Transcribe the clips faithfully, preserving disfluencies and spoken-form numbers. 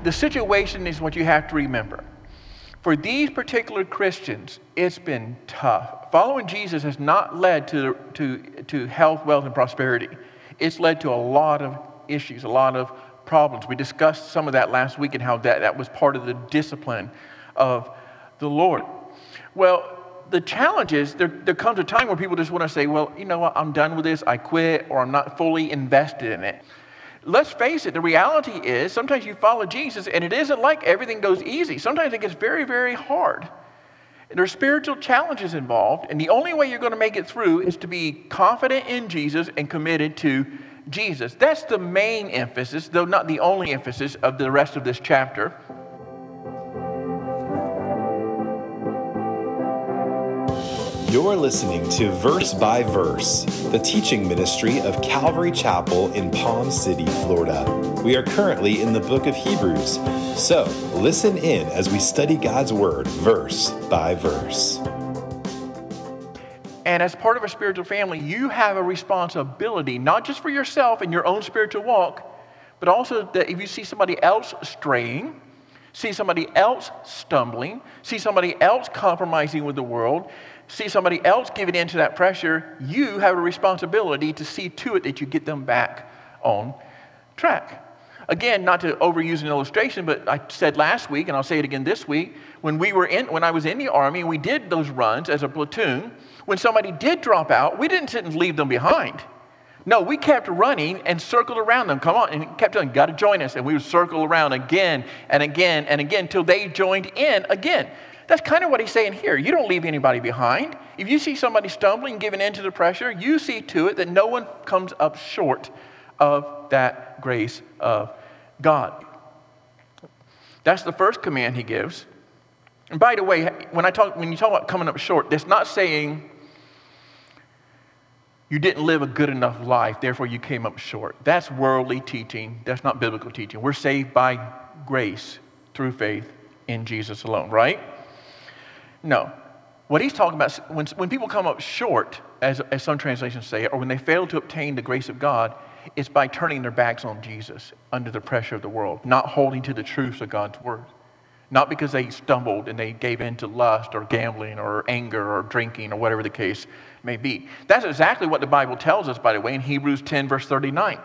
the situation is what you have to remember. For these particular Christians, it's been tough. Following Jesus has not led to, to, to health, wealth, and prosperity. It's led to a lot of issues, a lot of problems. We discussed some of that last week and how that, that was part of the discipline of the Lord. Well, the challenge is there, there comes a time where people just want to say, well, you know what, I'm done with this, I quit, or I'm not fully invested in it. Let's face it, the reality is sometimes you follow Jesus and it isn't like everything goes easy. Sometimes it gets very, very hard. There's spiritual challenges involved, and the only way you're going to make it through is to be confident in Jesus and committed to Jesus. That's the main emphasis, though not the only emphasis of the rest of this chapter. You're listening to Verse by Verse, the teaching ministry of Calvary Chapel in Palm City, Florida. We are currently in the book of Hebrews, so listen in as we study God's Word verse by verse. And as part of a spiritual family, you have a responsibility, not just for yourself and your own spiritual walk, but also that if you see somebody else straying, see somebody else stumbling, see somebody else compromising with the world, see somebody else giving in to that pressure, you have a responsibility to see to it that you get them back on track. Again, not to overuse an illustration, but I said last week, and I'll say it again this week, when we were in, when I was in the Army and we did those runs as a platoon, when somebody did drop out, we didn't sit and leave them behind. No, we kept running and circled around them. Come on, and kept telling, got to join us. And we would circle around again and again and again till they joined in again. That's kind of what he's saying here. You don't leave anybody behind. If you see somebody stumbling, giving in to the pressure, you see to it that no one comes up short of that grace of God. That's the first command he gives. And by the way, when I talk, when you talk about coming up short, that's not saying you didn't live a good enough life, therefore you came up short. That's worldly teaching. That's not biblical teaching. We're saved by grace through faith in Jesus alone, right? No. What he's talking about, when, when people come up short, as, as some translations say, or when they fail to obtain the grace of God, it's by turning their backs on Jesus under the pressure of the world, not holding to the truths of God's word. Not because they stumbled and they gave in to lust or gambling or anger or drinking or whatever the case may be. That's exactly what the Bible tells us, by the way, in Hebrews ten, verse thirty-nine.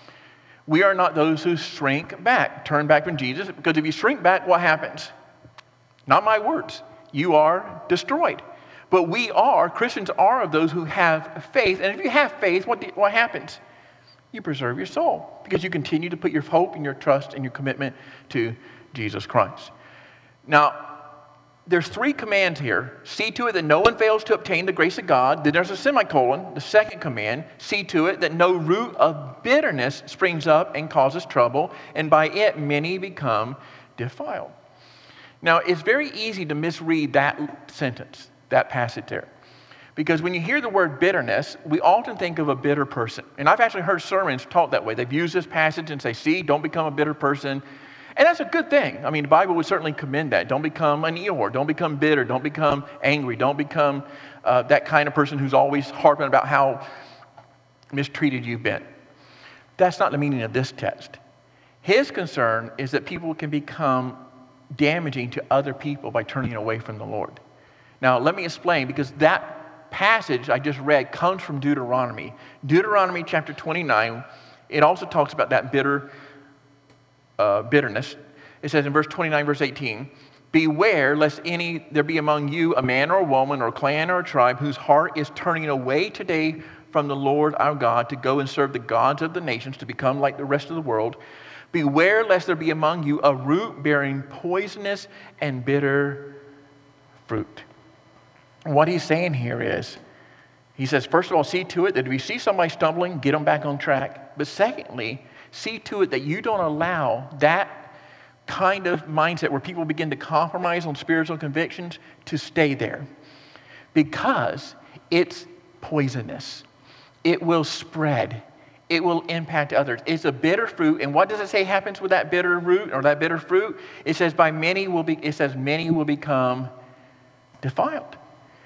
We are not those who shrink back, turn back from Jesus, because if you shrink back, what happens? Not my words. You are destroyed. But we are, Christians are of those who have faith. And if you have faith, what, do, what happens? You preserve your soul because you continue to put your hope and your trust and your commitment to Jesus Christ. Now, there's three commands here. See to it that no one fails to obtain the grace of God. Then there's a semicolon, the second command. See to it that no root of bitterness springs up and causes trouble, and by it many become defiled. Now, it's very easy to misread that sentence, that passage there. Because when you hear the word bitterness, we often think of a bitter person. And I've actually heard sermons taught that way. They've used this passage and say, see, don't become a bitter person. And that's a good thing. I mean, the Bible would certainly commend that. Don't become an Eeyore. Don't become bitter. Don't become angry. Don't become uh, that kind of person who's always harping about how mistreated you've been. That's not the meaning of this text. His concern is that people can become damaging to other people by turning away from the Lord. Now, let me explain, because that passage I just read comes from Deuteronomy. Deuteronomy chapter twenty-nine, it also talks about that bitter uh, bitterness. It says in verse twenty-nine, verse eighteen, beware lest any there be among you a man or a woman or a clan or a tribe whose heart is turning away today from the Lord our God to go and serve the gods of the nations, to become like the rest of the world. Beware lest there be among you a root bearing poisonous and bitter fruit. What he's saying here is, he says, first of all, see to it that if you see somebody stumbling, get them back on track. But secondly, see to it that you don't allow that kind of mindset where people begin to compromise on spiritual convictions to stay there. Because it's poisonous. It will spread. It will impact others. It's a bitter fruit. And what does it say happens with that bitter root or that bitter fruit? It says by many will be, it says many will become defiled.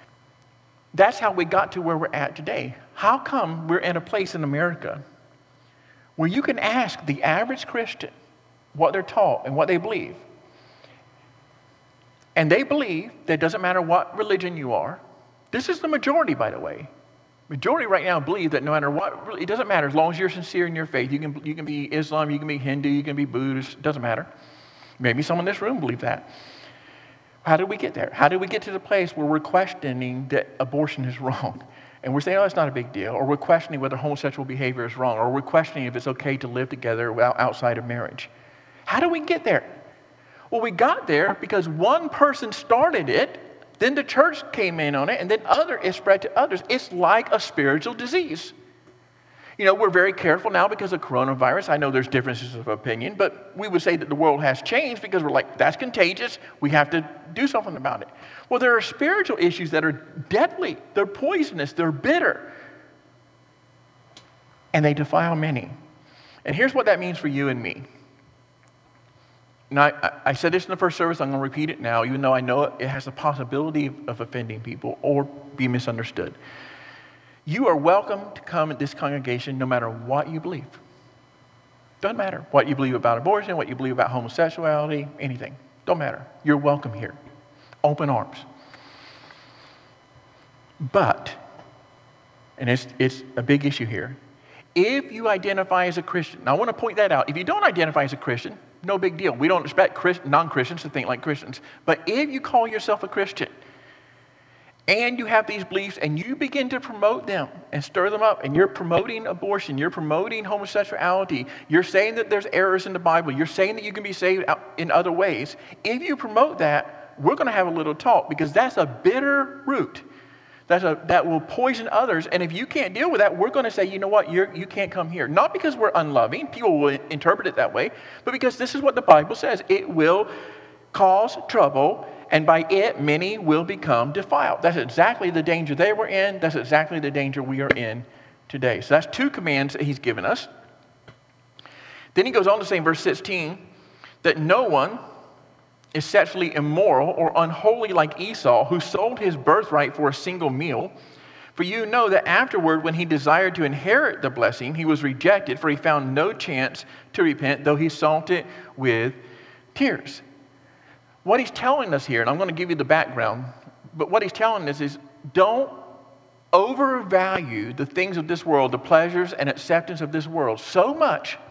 That's how we got to where we're at today. How come we're in a place in America where you can ask the average Christian, what they're taught and what they believe. And they believe that it doesn't matter what religion you are. This is the majority, by the way. Majority right now believe that no matter what, it doesn't matter as long as you're sincere in your faith. You can, you can be Islam, you can be Hindu, you can be Buddhist, it doesn't matter. Maybe someone in this room believe that. How did we get there? How did we get to the place where we're questioning that abortion is wrong? And we're saying, oh, it's not a big deal. Or we're questioning whether homosexual behavior is wrong. Or we're questioning if it's okay to live together outside of marriage. How do we get there? Well, we got there because one person started it, then the church came in on it, and then other it spread to others. It's like a spiritual disease. You know, we're very careful now because of coronavirus. I know there's differences of opinion, but we would say that the world has changed because we're like, that's contagious. We have to do something about it. Well, there are spiritual issues that are deadly. They're poisonous. They're bitter. And they defile many. And here's what that means for you and me. Now, I, I said this in the first service. I'm going to repeat it now, even though I know it has the possibility of, of offending people or be misunderstood. You are welcome to come at this congregation no matter what you believe. Doesn't matter what you believe about abortion, what you believe about homosexuality, anything. Don't matter. You're welcome here. Open arms. But, and it's, it's a big issue here, if you identify as a Christian, now I want to point that out. If you don't identify as a Christian, no big deal. We don't expect Christ, non-Christians to think like Christians. But if you call yourself a Christian and you have these beliefs and you begin to promote them and stir them up and you're promoting abortion, you're promoting homosexuality, you're saying that there's errors in the Bible, you're saying that you can be saved in other ways, if you promote that, we're going to have a little talk because that's a bitter root. That's a, that will poison others. And if you can't deal with that, we're going to say, you know what, you're, you can't come here. Not because we're unloving. People will interpret it that way. But because this is what the Bible says. It will cause trouble. And by it, many will become defiled. That's exactly the danger they were in. That's exactly the danger we are in today. So that's two commands that he's given us. Then he goes on to say in verse sixteen that no one is sexually immoral or unholy like Esau, who sold his birthright for a single meal. For you know that afterward, when he desired to inherit the blessing, he was rejected, for he found no chance to repent, though he sought it with tears. What he's telling us here, and I'm going to give you the background, but what he's telling us is don't overvalue the things of this world, the pleasures and acceptance of this world so much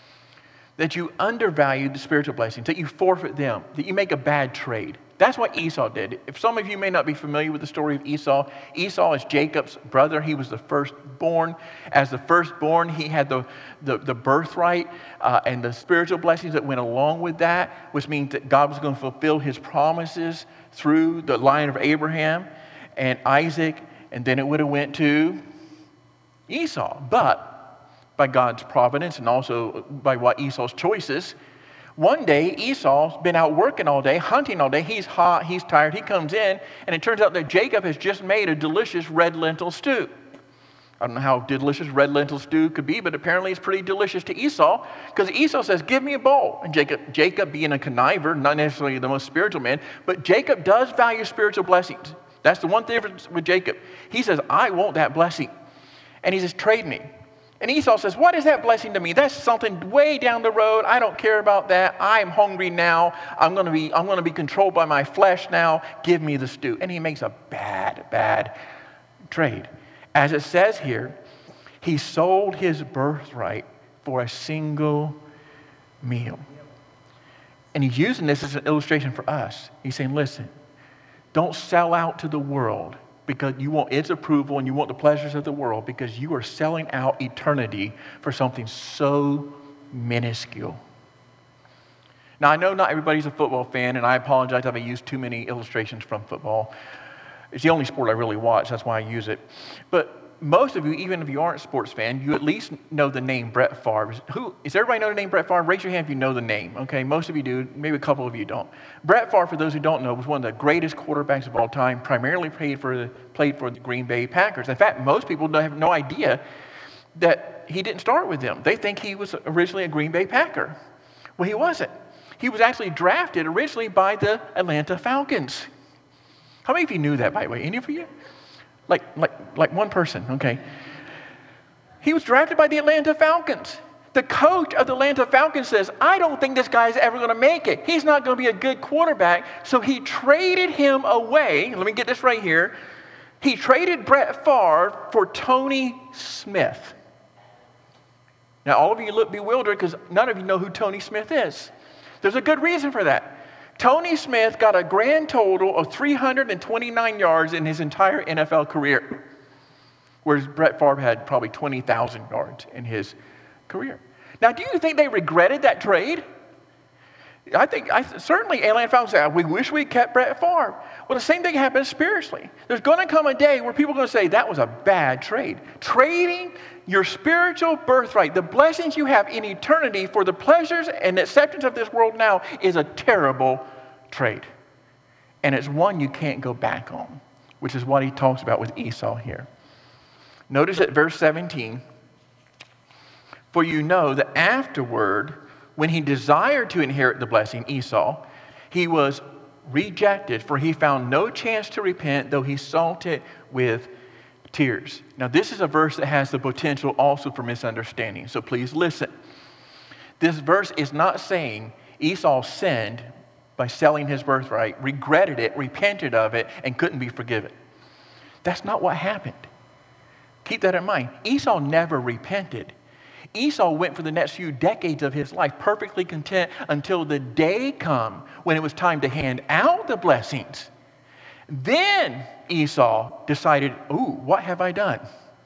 that you undervalue the spiritual blessings, that you forfeit them, that you make a bad trade. That's what Esau did. If some of you may not be familiar with the story of Esau, Esau is Jacob's brother. He was the firstborn. As the firstborn, he had the, the, the birthright uh, and the spiritual blessings that went along with that, which means that God was going to fulfill his promises through the line of Abraham and Isaac, and then it would have went to Esau. But by God's providence and also by what Esau's choices, one day Esau's been out working all day, hunting all day. He's hot, he's tired. He comes in, and it turns out that Jacob has just made a delicious red lentil stew. I don't know how delicious red lentil stew could be, but apparently it's pretty delicious to Esau, because Esau says, give me a bowl. And Jacob, Jacob being a conniver, not necessarily the most spiritual man, but Jacob does value spiritual blessings. That's the one difference with Jacob. He says, I want that blessing. And he says, trade me. And Esau says, what is that blessing to me? That's something way down the road. I don't care about that. I'm hungry now. I'm going to be, I'm going to be controlled by my flesh now. Give me the stew. And he makes a bad, bad trade. As it says here, he sold his birthright for a single meal. And he's using this as an illustration for us. He's saying, listen, don't sell out to the world because you want its approval and you want the pleasures of the world, because you are selling out eternity for something so minuscule. Now, I know not everybody's a football fan, and I apologize if I used too many illustrations from football. It's the only sport I really watch. That's why I use it. But most of you, even if you aren't a sports fan, you at least know the name Brett Favre. Who, does everybody know the name Brett Favre? Raise your hand if you know the name. Okay, most of you do. Maybe a couple of you don't. Brett Favre, for those who don't know, was one of the greatest quarterbacks of all time, primarily played for the, played for the Green Bay Packers. In fact, most people have no idea that he didn't start with them. They think he was originally a Green Bay Packer. Well, he wasn't. He was actually drafted originally by the Atlanta Falcons. How many of you knew that, by the way? Any of you? Like, like, like one person, okay. He was drafted by the Atlanta Falcons. The coach of the Atlanta Falcons says, I don't think this guy's ever going to make it. He's not going to be a good quarterback. So he traded him away. Let me get this right here. He traded Brett Favre for Tony Smith. Now, all of you look bewildered because none of you know who Tony Smith is. There's a good reason for that. Tony Smith got a grand total of three hundred twenty-nine yards in his entire N F L career, whereas Brett Favre had probably twenty thousand yards in his career. Now, do you think they regretted that trade? I think, I, certainly, Atlanta Falcons say, we wish we kept Brett Favre. Well, the same thing happens spiritually. There's going to come a day where people are going to say, that was a bad trade. Trading your spiritual birthright, the blessings you have in eternity for the pleasures and acceptance of this world now is a terrible trade. And it's one you can't go back on, which is what he talks about with Esau here. Notice at verse seventeen, for you know that afterward, when he desired to inherit the blessing, Esau, he was rejected, for he found no chance to repent, though he sought it with tears. Now, this is a verse that has the potential also for misunderstanding, so please listen. This verse is not saying Esau sinned by selling his birthright, regretted it, repented of it, and couldn't be forgiven. That's not what happened. Keep that in mind. Esau never repented. Esau went for the next few decades of his life perfectly content until the day come when it was time to hand out the blessings. Then Esau decided, ooh, what have I done?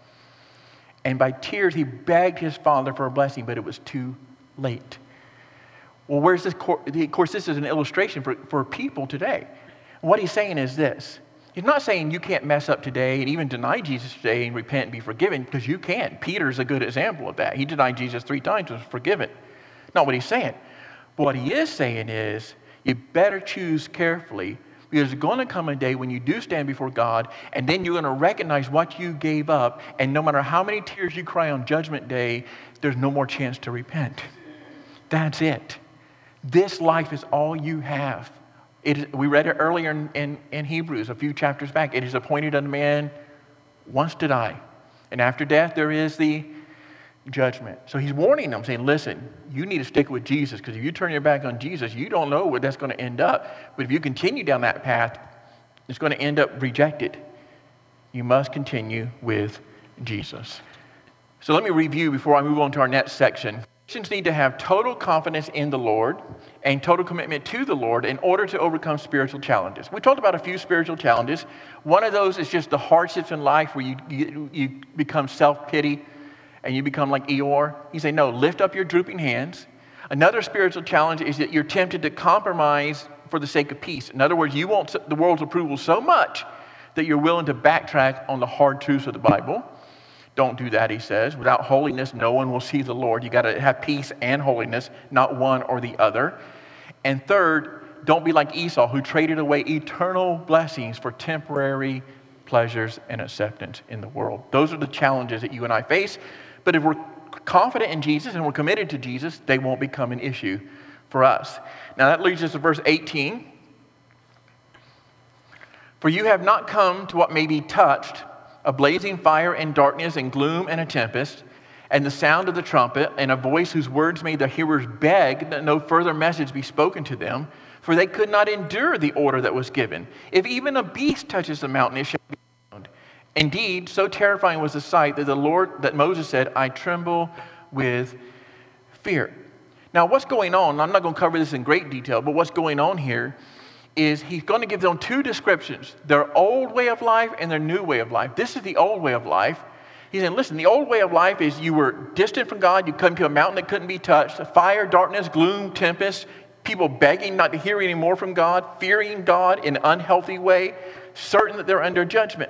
And by tears, he begged his father for a blessing, but it was too late. Well, where's this? Of course, this is an illustration for, for people today. What he's saying is this. He's not saying you can't mess up today and even deny Jesus today and repent and be forgiven, because you can. Peter's a good example of that. He denied Jesus three times and was forgiven. Not what he's saying. But what he is saying is you better choose carefully, because there's going to come a day when you do stand before God, and then you're going to recognize what you gave up, and no matter how many tears you cry on Judgment Day, there's no more chance to repent. That's it. This life is all you have. It is, we read it earlier in, in, in Hebrews, a few chapters back. It is appointed unto man once to die. And after death, there is the judgment. So he's warning them, saying, listen, you need to stick with Jesus, because if you turn your back on Jesus, you don't know where that's going to end up. But if you continue down that path, it's going to end up rejected. You must continue with Jesus. So let me review before I move on to our next section. Christians need to have total confidence in the Lord and total commitment to the Lord in order to overcome spiritual challenges. We talked about a few spiritual challenges. One of those is just the hardships in life where you, you, you become self-pity and you become like Eeyore. You say, no, lift up your drooping hands. Another spiritual challenge is that you're tempted to compromise for the sake of peace. In other words, you want the world's approval so much that you're willing to backtrack on the hard truths of the Bible. Don't do that, he says. Without holiness, no one will see the Lord. You got to have peace and holiness, not one or the other. And third, don't be like Esau, who traded away eternal blessings for temporary pleasures and acceptance in the world. Those are the challenges that you and I face. But if we're confident in Jesus and we're committed to Jesus, they won't become an issue for us. Now that leads us to verse eighteen. For you have not come to what may be touched, a blazing fire and darkness and gloom and a tempest, and the sound of the trumpet, and a voice whose words made the hearers beg that no further message be spoken to them, for they could not endure the order that was given. If even a beast touches the mountain, it shall be found. Indeed, so terrifying was the sight that the Lord, that Moses said, I tremble with fear. Now, what's going on? I'm not going to cover this in great detail, but what's going on here is he's going to give them two descriptions, their old way of life and their new way of life. This is the old way of life. He's saying, listen, the old way of life is you were distant from God, you come to a mountain that couldn't be touched, fire, darkness, gloom, tempest, people begging not to hear any more from God, fearing God in an unhealthy way, certain that they're under judgment.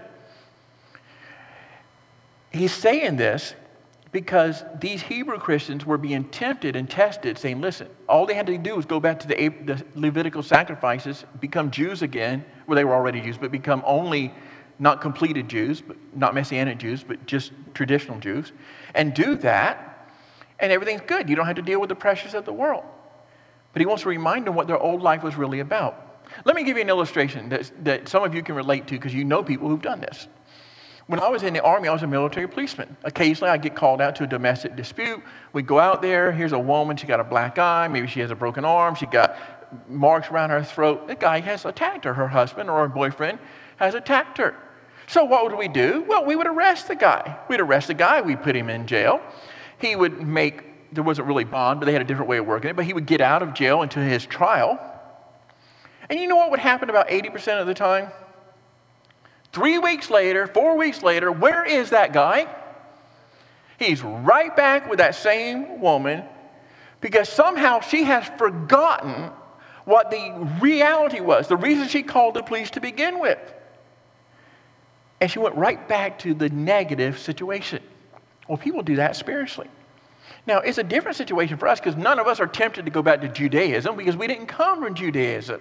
He's saying this because these Hebrew Christians were being tempted and tested, saying, listen, all they had to do was go back to the, the Levitical sacrifices, become Jews again, well, they were already Jews, but become only not completed Jews, but not Messianic Jews, but just traditional Jews, and do that, and everything's good. You don't have to deal with the pressures of the world. But he wants to remind them what their old life was really about. Let me give you an illustration that, that some of you can relate to, because you know people who've done this. When I was in the Army, I was a military policeman. Occasionally, I'd get called out to a domestic dispute. We'd go out there. Here's a woman. She got a black eye. Maybe she has a broken arm. She got marks around her throat. The guy has attacked her. Her husband or her boyfriend has attacked her. So what would we do? Well, we would arrest the guy. We'd arrest the guy. We'd put him in jail. He would make, there wasn't really bond, but they had a different way of working it. But he would get out of jail into his trial. And you know what would happen about eighty percent of the time? Three weeks later, four weeks later, where is that guy? He's right back with that same woman because somehow she has forgotten what the reality was, the reason she called the police to begin with. And she went right back to the negative situation. Well, people do that spiritually. Now, it's a different situation for us because none of us are tempted to go back to Judaism because we didn't come from Judaism.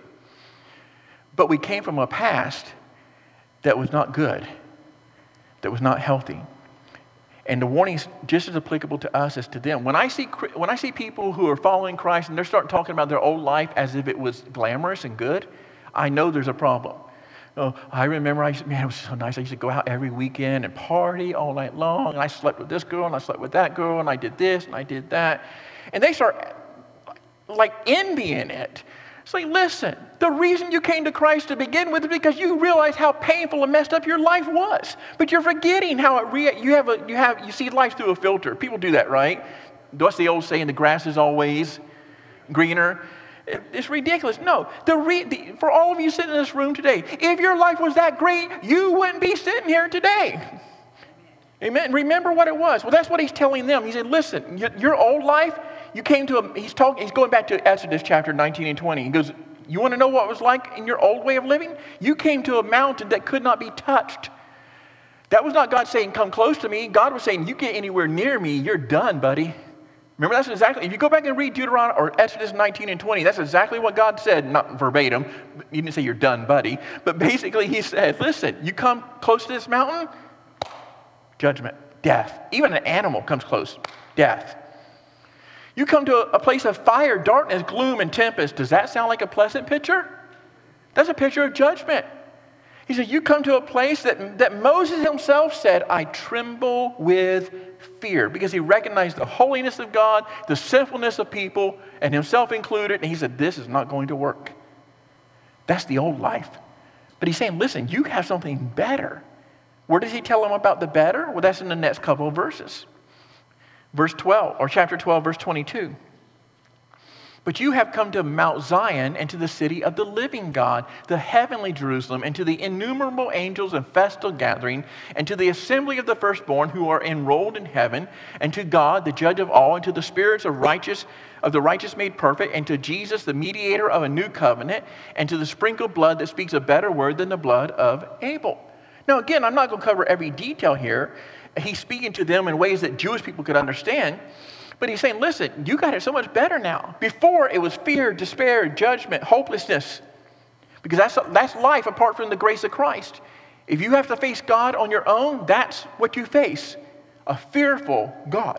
But we came from a past that was not good, that was not healthy. And the warning is just as applicable to us as to them. When I see when I see people who are following Christ and they're starting talking about their old life as if it was glamorous and good, I know there's a problem. Oh, I remember, I used, man, it was so nice. I used to go out every weekend and party all night long. And I slept with this girl and I slept with that girl and I did this and I did that. And they start like envying it. It's like, listen, the reason you came to Christ to begin with is because you realize how painful and messed up your life was. But you're forgetting how it rea- you have a you have you see life through a filter. People do that, right? What's the old saying? The grass is always greener. It, it's ridiculous. No, the, re- the for all of you sitting in this room today, if your life was that great, you wouldn't be sitting here today. Amen. Remember what it was. Well, that's what he's telling them. He said, listen, your, your old life. You came to a, he's talking, he's going back to Exodus chapter nineteen and twenty. He goes, you want to know what it was like in your old way of living? You came to a mountain that could not be touched. That was not God saying, come close to me. God was saying, you get anywhere near me, you're done, buddy. Remember, that's exactly, if you go back and read Deuteronomy or Exodus nineteen and twenty, that's exactly what God said, not verbatim. He didn't say you're done, buddy. But basically he said, listen, you come close to this mountain, judgment, death. Even an animal comes close, death. You come to a, a place of fire, darkness, gloom, and tempest. Does that sound like a pleasant picture? That's a picture of judgment. He said, you come to a place that, that Moses himself said, I tremble with fear, because he recognized the holiness of God, the sinfulness of people, and himself included, and he said, this is not going to work. That's the old life. But he's saying, listen, you have something better. Where does he tell them about the better? Well, that's in the next couple of verses. Verse twelve, or chapter twelve, verse twenty-two. But you have come to Mount Zion and to the city of the living God, the heavenly Jerusalem, and to the innumerable angels in festal gathering, and to the assembly of the firstborn who are enrolled in heaven, and to God, the judge of all, and to the spirits of righteous, of the righteous made perfect, and to Jesus, the mediator of a new covenant, and to the sprinkled blood that speaks a better word than the blood of Abel. Now, again, I'm not going to cover every detail here. He's speaking to them in ways that Jewish people could understand. But he's saying, listen, you got it so much better now. Before, it was fear, despair, judgment, hopelessness. Because that's, that's life apart from the grace of Christ. If you have to face God on your own, that's what you face. A fearful God.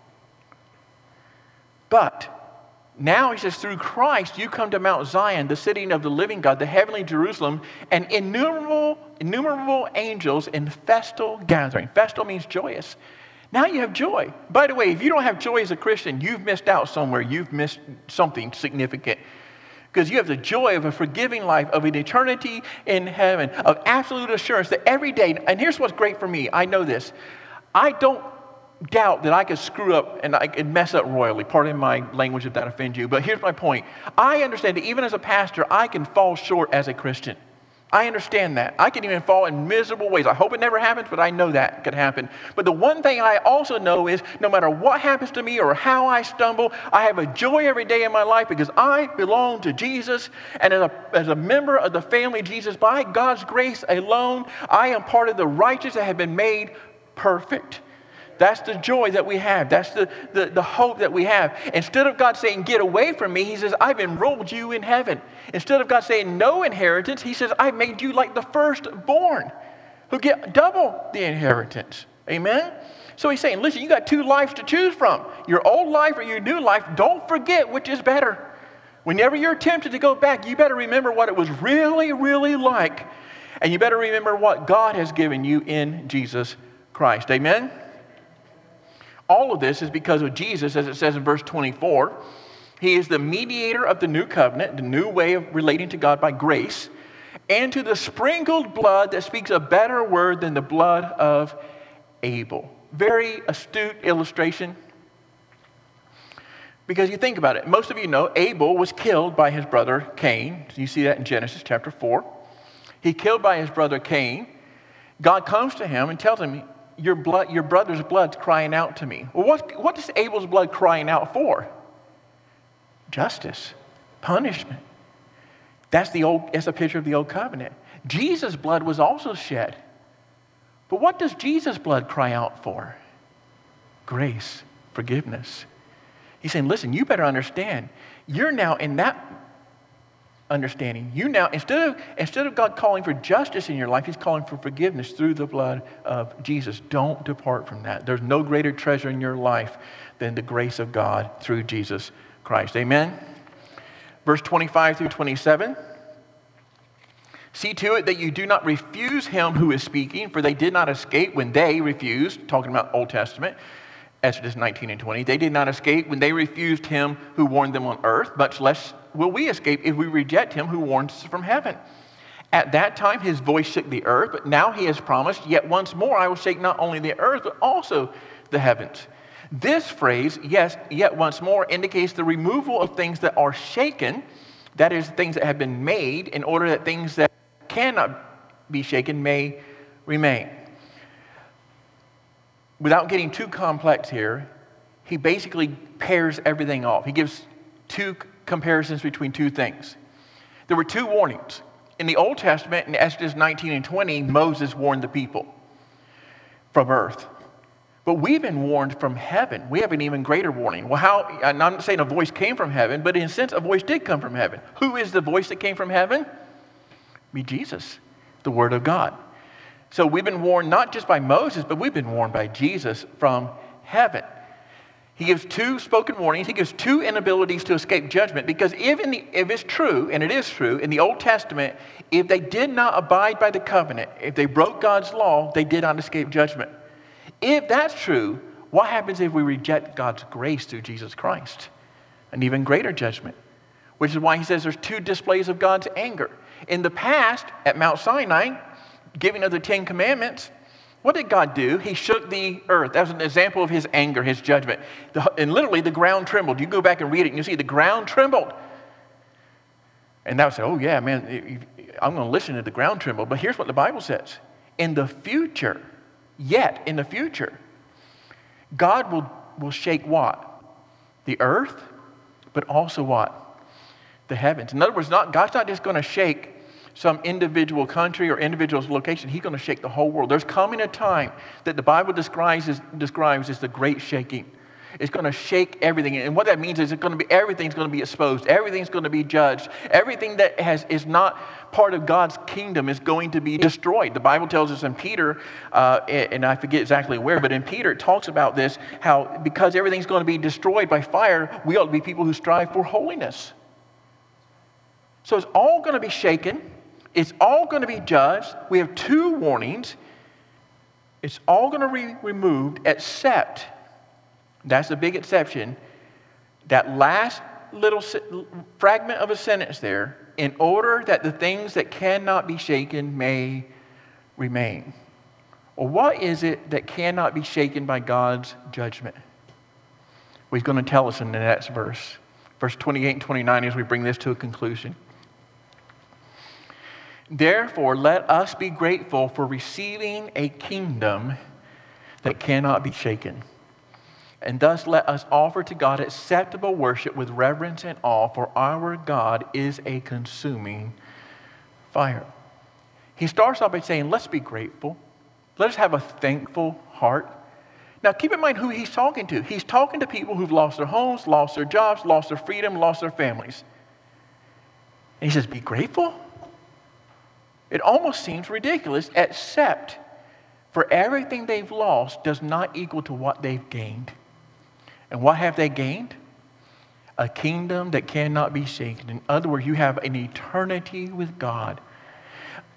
But now he says, through Christ, you come to Mount Zion, the city of the living God, the heavenly Jerusalem, and innumerable, innumerable angels in festal gathering. Festal means joyous. Now you have joy. By the way, if you don't have joy as a Christian, you've missed out somewhere. You've missed something significant. Because you have the joy of a forgiving life, of an eternity in heaven, of absolute assurance that every day, and here's what's great for me, I know this, I don't doubt that I could screw up and I could mess up royally. Pardon my language if that offends you, but here's my point. I understand that even as a pastor, I can fall short as a Christian. I understand that. I can even fall in miserable ways. I hope it never happens, but I know that could happen. But the one thing I also know is no matter what happens to me or how I stumble, I have a joy every day in my life because I belong to Jesus. And as a, as a member of the family of Jesus, by God's grace alone, I am part of the righteous that have been made perfect. That's the joy that we have. That's the, the, the hope that we have. Instead of God saying, get away from me, he says, I've enrolled you in heaven. Instead of God saying no inheritance, he says, I've made you like the firstborn who get double the inheritance. Amen? So he's saying, listen, you got two lives to choose from. Your old life or your new life. Don't forget which is better. Whenever you're tempted to go back, you better remember what it was really, really like. And you better remember what God has given you in Jesus Christ. Amen? All of this is because of Jesus, as it says in verse twenty-four. He is the mediator of the new covenant, the new way of relating to God by grace, and to the sprinkled blood that speaks a better word than the blood of Abel. Very astute illustration. Because you think about it, most of you know Abel was killed by his brother Cain. You see that in Genesis chapter four. He killed by his brother Cain. God comes to him and tells him, your blood, your brother's blood's crying out to me. Well, what, what is Abel's blood crying out for? Justice, punishment. That's the old, that's a picture of the old covenant. Jesus' blood was also shed. But what does Jesus' blood cry out for? Grace, forgiveness. He's saying, listen, you better understand. You're now in that understanding. You now, instead of, instead of God calling for justice in your life, He's calling for forgiveness through the blood of Jesus. Don't depart from that. There's no greater treasure in your life than the grace of God through Jesus Christ. Amen? Verse twenty-five through twenty-seven. See to it that you do not refuse him who is speaking, for they did not escape when they refused, talking about Old Testament, Exodus nineteen and twenty. They did not escape when they refused him who warned them on earth, much less will we escape if we reject him who warns us from heaven. At that time his voice shook the earth, but now he has promised, yet once more I will shake not only the earth, but also the heavens. This phrase, yes, yet once more, indicates the removal of things that are shaken, that is, things that have been made, in order that things that cannot be shaken may remain. Without getting too complex here, he basically pairs everything off. He gives two comparisons between two things. There were two warnings. In the Old Testament, in Exodus nineteen and twenty, Moses warned the people from earth. But we've been warned from heaven. We have an even greater warning. Well, how? I'm not saying a voice came from heaven, but in a sense, a voice did come from heaven. Who is the voice that came from heaven? Be Jesus, the Word of God. So we've been warned not just by Moses, but we've been warned by Jesus from heaven. He gives two spoken warnings. He gives two inabilities to escape judgment. Because if, in the, if it's true, and it is true, in the Old Testament, if they did not abide by the covenant, if they broke God's law, they did not escape judgment. If that's true, what happens if we reject God's grace through Jesus Christ? An even greater judgment. Which is why he says there's two displays of God's anger. In the past, at Mount Sinai, giving of the Ten Commandments, what did God do? He shook the earth. That was an example of his anger, his judgment. The, and literally the ground trembled. You go back and read it and you see the ground trembled. And that would say, oh yeah, man, I'm going to listen to the ground tremble. But here's what the Bible says. In the future, yet in the future, God will, will shake what? The earth, but also what? The heavens. In other words, not, God's not just going to shake some individual country or individual location. He's going to shake the whole world. There's coming a time that the Bible describes as, describes as the great shaking. It's going to shake everything. And what that means is it's going to be, everything's going to be exposed. Everything's going to be judged. Everything that has is not part of God's kingdom is going to be destroyed. The Bible tells us in Peter, uh, and I forget exactly where, but in Peter it talks about this, how because everything's going to be destroyed by fire, we ought to be people who strive for holiness. So it's all going to be shaken. It's all going to be judged. We have two warnings. It's all going to be removed except, that's a big exception, that last little fragment of a sentence there, in order that the things that cannot be shaken may remain. Well, what is it that cannot be shaken by God's judgment? Well, he's going to tell us in the next verse. Verse twenty-eight and twenty-nine as we bring this to a conclusion. Therefore, let us be grateful for receiving a kingdom that cannot be shaken. And thus let us offer to God acceptable worship with reverence and awe, for our God is a consuming fire. He starts off by saying, let's be grateful. Let us have a thankful heart. Now, keep in mind who he's talking to. He's talking to people who've lost their homes, lost their jobs, lost their freedom, lost their families. And he says, be grateful? It almost seems ridiculous, except for everything they've lost does not equal to what they've gained. And what have they gained? A kingdom that cannot be shaken. In other words, you have an eternity with God.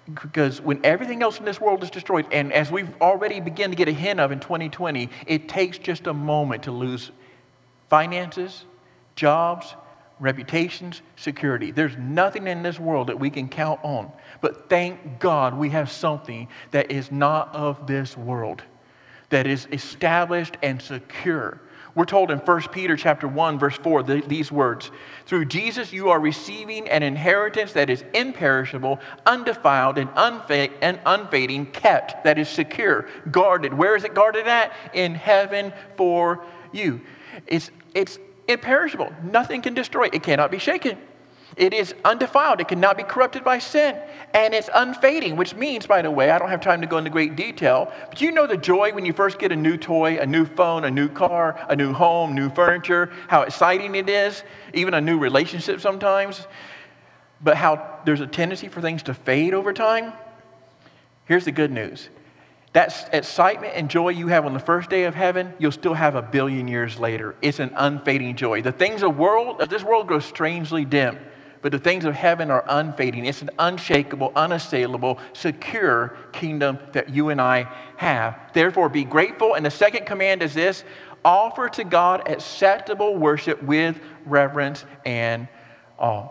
Because when everything else in this world is destroyed, and as we've already begun to get a hint of in twenty twenty, it takes just a moment to lose finances, jobs, reputations, security. There's nothing in this world that we can count on. But thank God we have something that is not of this world, that is established and secure. We're told in First Peter chapter one, verse four, th- these words, through Jesus you are receiving an inheritance that is imperishable, undefiled, and, unfa- and unfading, kept, that is secure, guarded. Where is it guarded at? In heaven for you. It's, it's imperishable. Nothing can destroy it. It cannot be shaken. It is undefiled. It cannot be corrupted by sin. And it's unfading, which means, by the way, I don't have time to go into great detail, but you know the joy when you first get a new toy, a new phone, a new car, a new home, new furniture, how exciting it is, even a new relationship sometimes, but how there's a tendency for things to fade over time. Here's the good news. That excitement and joy you have on the first day of heaven, you'll still have a billion years later. It's an unfading joy. The things of world of this world grow strangely dim, but the things of heaven are unfading. It's an unshakable, unassailable, secure kingdom that you and I have. Therefore, be grateful. And the second command is this: offer to God acceptable worship with reverence and awe.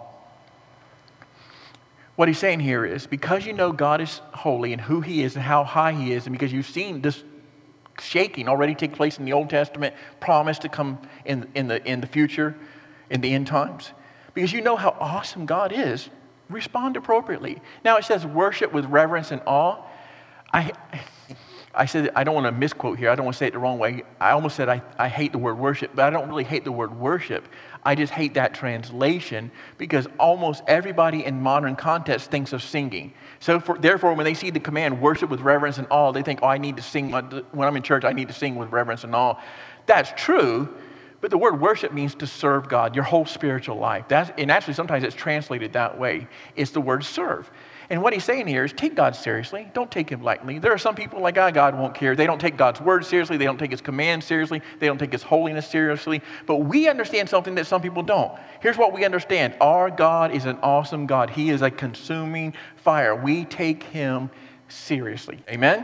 What he's saying here is, because you know God is holy and who he is and how high he is, and because you've seen this shaking already take place in the Old Testament, promised to come in, in, the, in the future, in the end times, because you know how awesome God is, respond appropriately. Now it says worship with reverence and awe. I I said, I don't want to misquote here. I don't want to say it the wrong way. I almost said I, I hate the word worship, but I don't really hate the word worship. I just hate that translation because almost everybody in modern context thinks of singing. So for, therefore, when they see the command worship with reverence and awe, they think, oh, I need to sing. When I'm in church, I need to sing with reverence and awe. That's true, but the word worship means to serve God, your whole spiritual life. That's, and actually, sometimes it's translated that way. It's the word serve. And what he's saying here is take God seriously. Don't take him lightly. There are some people like, ah, God won't care. They don't take God's word seriously. They don't take his commands seriously. They don't take his holiness seriously. But we understand something that some people don't. Here's what we understand. Our God is an awesome God. He is a consuming fire. We take him seriously. Amen?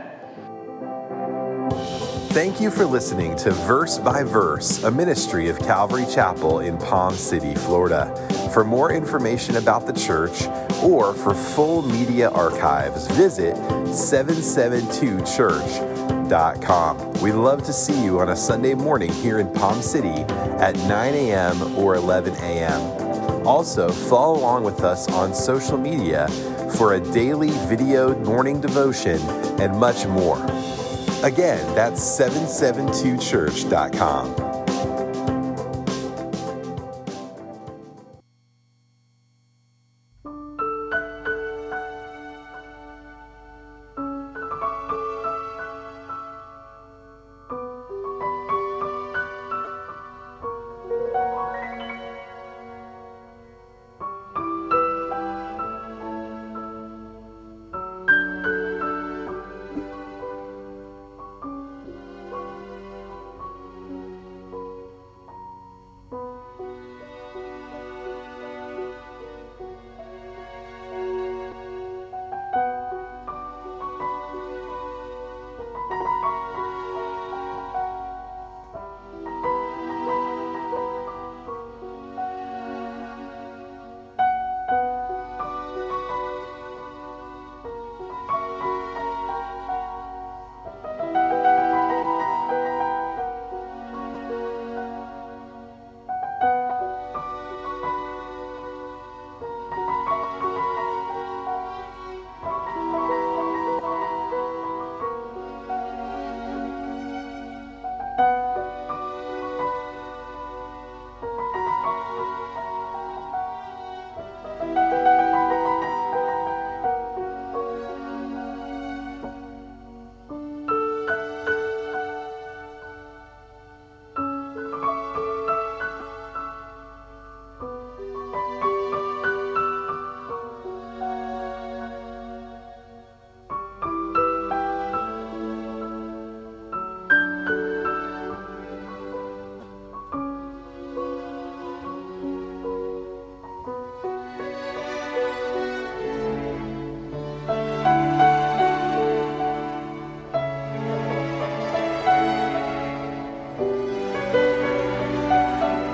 Thank you for listening to Verse by Verse, a ministry of Calvary Chapel in Palm City, Florida. For more information about the church or for full media archives, visit seven seven two church dot com. We'd love to see you on a Sunday morning here in Palm City at nine a.m. or eleven a.m. Also, follow along with us on social media for a daily video morning devotion and much more. Again, that's seven seven two church dot com.